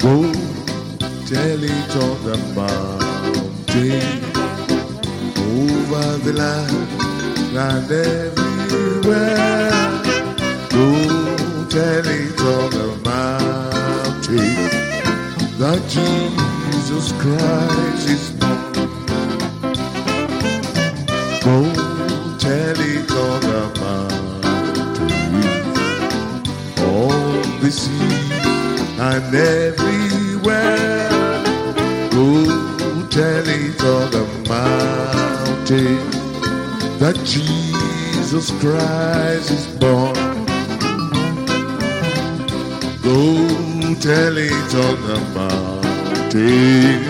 Go tell it on the mountain, over the land and everywhere. Go tell it on the mountain that Jesus Christ is born. Go tell it on the mountain, on the sea and everywhere. Go tell it on the mountain that Jesus Christ is born. Go tell it on the mountain,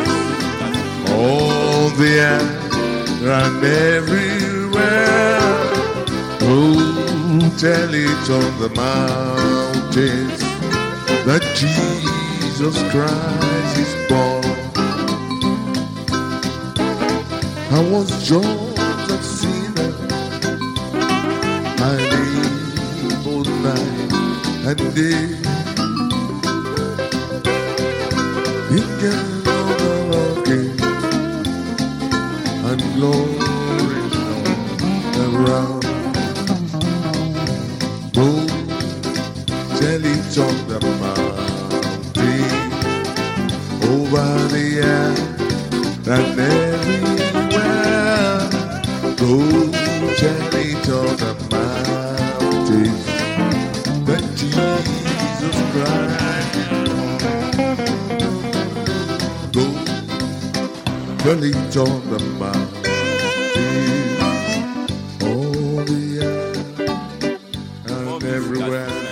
on the air and everywhere. Go tell it on the mountains that Jesus Christ is born. I was just a sinner, I lived both night and day. He gave all the love and glory all around. Go tell it on the mountain, over the air and everywhere. Go tell it on the mountain that Jesus Christ is born. Go tell it on the mountain, all the air and everywhere.